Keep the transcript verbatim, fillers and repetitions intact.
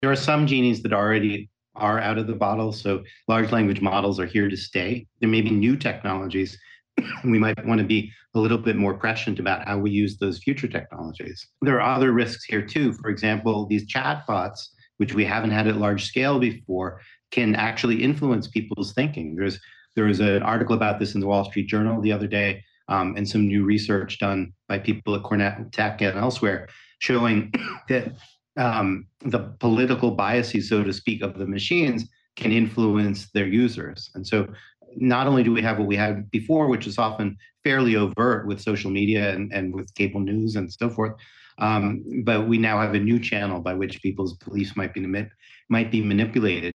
There are some genies that already are out of the bottle. So large language models are here to stay. There may be new technologies, and we might want to be a little bit more prescient about how we use those future technologies. There are other risks here too. For example, these chatbots, which we haven't had at large scale before, can actually influence people's thinking. There's there was an article about this in the Wall Street Journal the other day, um, and some new research done by people at Cornell Tech and elsewhere showing that um, the political biases, so to speak, of the machines can influence their users. And so not only do we have what we had before, which is often fairly overt with social media and, and with cable news and so forth, um, but we now have a new channel by which people's beliefs might be might be manipulated.